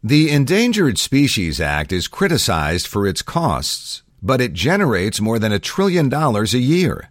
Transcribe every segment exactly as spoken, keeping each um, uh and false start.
The Endangered Species Act is criticized for its costs, but it generates more than a trillion dollars a year.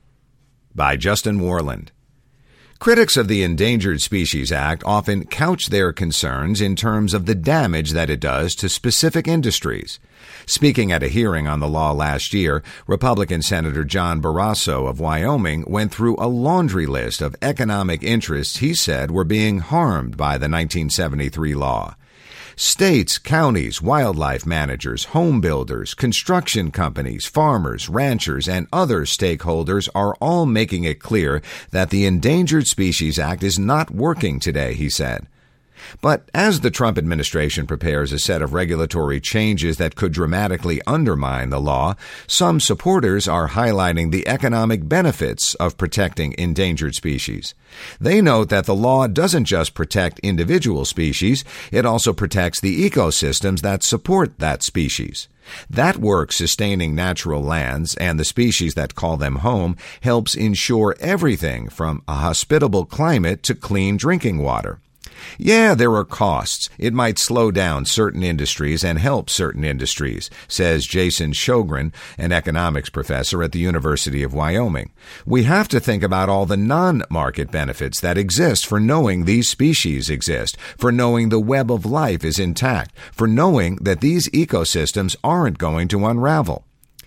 By Justin Warland. Critics of the Endangered Species Act often couch their concerns in terms of the damage that it does to specific industries. Speaking at a hearing on the law last year, Republican Senator John Barrasso of Wyoming went through a laundry list of economic interests he said were being harmed by the nineteen seventy-three law. States, counties, wildlife managers, home builders, construction companies, farmers, ranchers, and other stakeholders are all making it clear that the Endangered Species Act is not working today, he said. But as the Trump administration prepares a set of regulatory changes that could dramatically undermine the law, some supporters are highlighting the economic benefits of protecting endangered species. They note that the law doesn't just protect individual species, it also protects the ecosystems that support that species. That work sustaining natural lands and the species that call them home helps ensure everything from a hospitable climate to clean drinking water. Yeah, there are costs. It might slow down certain industries and help certain industries, says Jason Sjogren, an economics professor at the University of Wyoming. We have to think about all the non-market benefits that exist for knowing these species exist, for knowing the web of life is intact, for knowing that these ecosystems aren't going to unravel.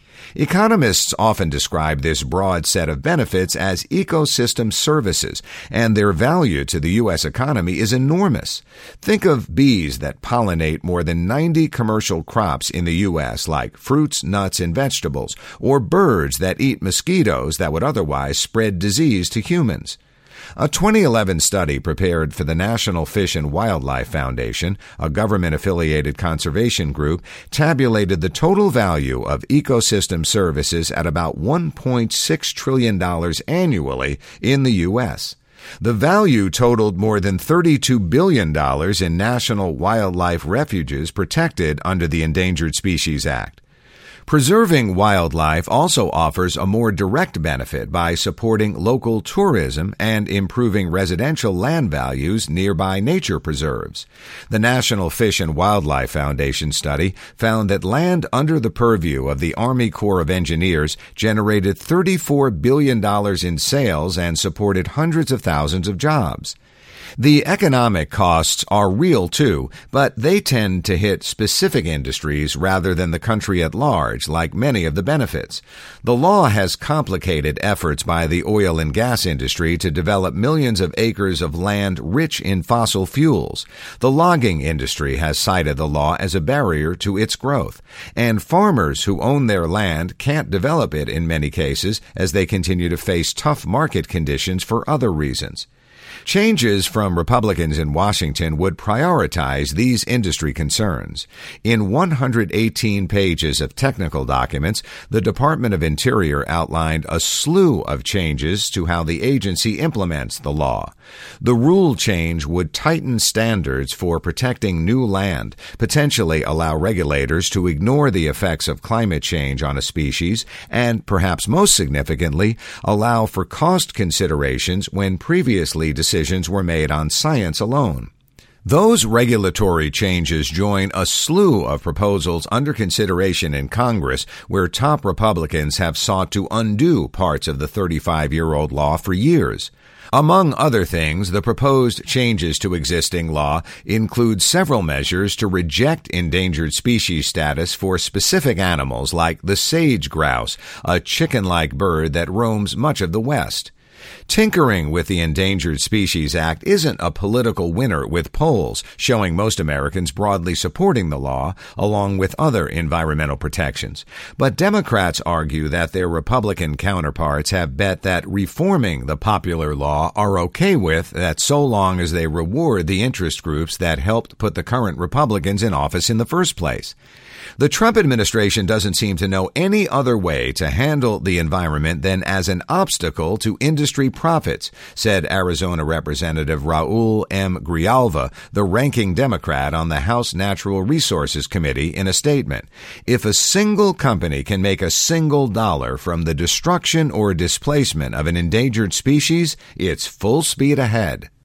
Economists often describe this broad set of benefits as ecosystem services, and their value to the U S economy is enormous. Think of bees that pollinate more than ninety commercial crops in the U S, like fruits, nuts, and vegetables, or birds that eat mosquitoes that would otherwise spread disease to humans. A twenty eleven study prepared for the National Fish and Wildlife Foundation, a government-affiliated conservation group, tabulated the total value of ecosystem services at about one point six trillion dollars annually in the U S. The value totaled more than thirty-two billion dollars in national wildlife refuges protected under the Endangered Species Act. Preserving wildlife also offers a more direct benefit by supporting local tourism and improving residential land values nearby nature preserves. The National Fish and Wildlife Foundation study found that land under the purview of the Army Corps of Engineers generated thirty-four billion dollars in sales and supported hundreds of thousands of jobs. The economic costs are real, too, but they tend to hit specific industries rather than the country at large, like many of the benefits. The law has complicated efforts by the oil and gas industry to develop millions of acres of land rich in fossil fuels. The logging industry has cited the law as a barrier to its growth, and farmers who own their land can't develop it in many cases as they continue to face tough market conditions for other reasons. Changes from Republicans in Washington would prioritize these industry concerns. In one hundred eighteen pages of technical documents, the Department of Interior outlined a slew of changes to how the agency implements the law. The rule change would tighten standards for protecting new land, potentially allow regulators to ignore the effects of climate change on a species, and, perhaps most significantly, allow for cost considerations when previously decisions were made on science alone. Those regulatory changes join a slew of proposals under consideration in Congress where top Republicans have sought to undo parts of the thirty-five-year-old law for years. Among other things, the proposed changes to existing law include several measures to reject endangered species status for specific animals like the sage grouse, a chicken-like bird that roams much of the West. Tinkering with the Endangered Species Act isn't a political winner, with polls showing most Americans broadly supporting the law, along with other environmental protections. But Democrats argue that their Republican counterparts have bet that reforming the popular law are okay with that so long as they reward the interest groups that helped put the current Republicans in office in the first place. The Trump administration doesn't seem to know any other way to handle the environment than as an obstacle to industry profits, said Arizona Representative Raul M. Grijalva, the ranking Democrat on the House Natural Resources Committee, in a statement. If a single company can make a single dollar from the destruction or displacement of an endangered species, it's full speed ahead.